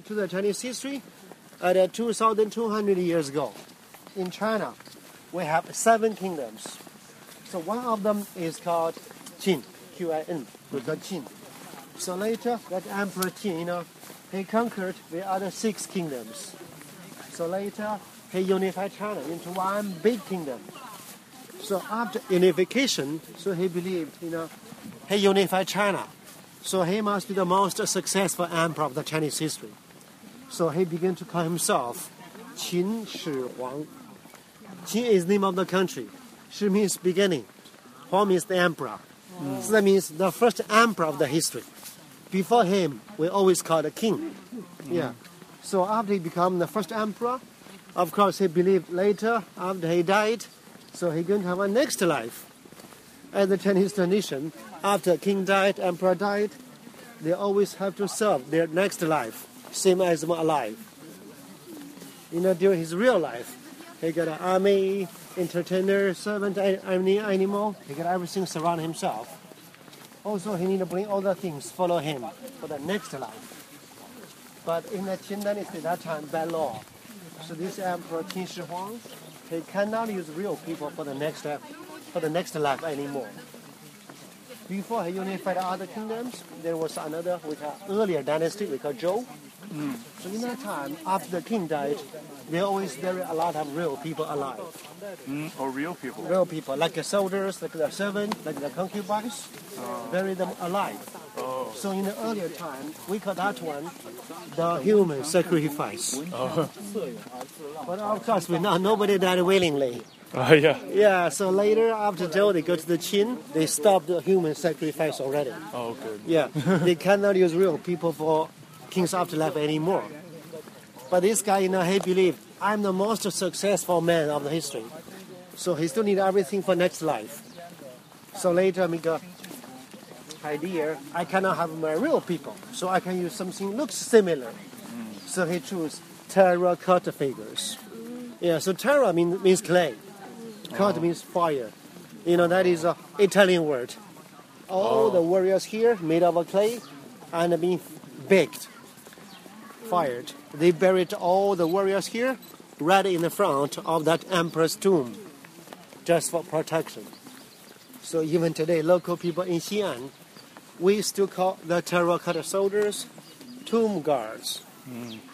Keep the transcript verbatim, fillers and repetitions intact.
to the Chinese history, at uh, two thousand two hundred years ago, in China, we have seven kingdoms. So one of them is called Qin, Q I N, we call Qin. So later, that Emperor Qin, you know, he conquered the other six kingdoms. So later, he unified China into one big kingdom. So after unification, so he believed, you know, he unified China. So he must be the most successful emperor of the Chinese history. So he began to call himself Qin Shi Huang. Qin is the name of the country. Shi means beginning. Huang means the emperor. Mm. So that means the first emperor of the history. Before him, we always call the king. Mm. Yeah. So after he became the first emperor, of course he believed later, after he died, so he going to have a next life. As the Chinese tradition, after king died, emperor died, they always have to serve their next life, same as alive. You know, during his real life, he got an army, entertainer, servant, any animal. He got everything surround himself. Also, he need to bring all the things follow him for the next life. But in the Qin dynasty, that time, bad law. So this emperor Qin Shi Huang, he cannot use real people for the next life, for the next life anymore. Before he unified other kingdoms, there was another, we call earlier dynasty, we call Zhou. Mm. So in that time, after the king died, they always bury a lot of real people alive. Mm, or real people? Real people, like the soldiers, like the servants, like the concubines, uh. bury them alive. Oh. So in the earlier time, we call that one the human sacrifice. Oh. But of course, we know nobody died willingly. Oh, yeah. Yeah, so later, after Zhou, they go to the Qin, they stop the human sacrifice already. Oh, good. Yeah, they cannot use real people for king's afterlife anymore. But this guy, you know, he believed, I'm the most successful man of the history. So he still need everything for next life. So later, I make a idea, I cannot have my real people, so I can use something looks similar. Mm. So he chose terracotta figures. Yeah, so terra mean, means clay. Cotta means fire. You know, that is an Italian word. All oh. the warriors here made of clay and being baked, fired. They buried all the warriors here right in the front of that emperor's tomb, just for protection. So even today, local people in Xi'an, we still call the terracotta soldiers tomb guards. Mm.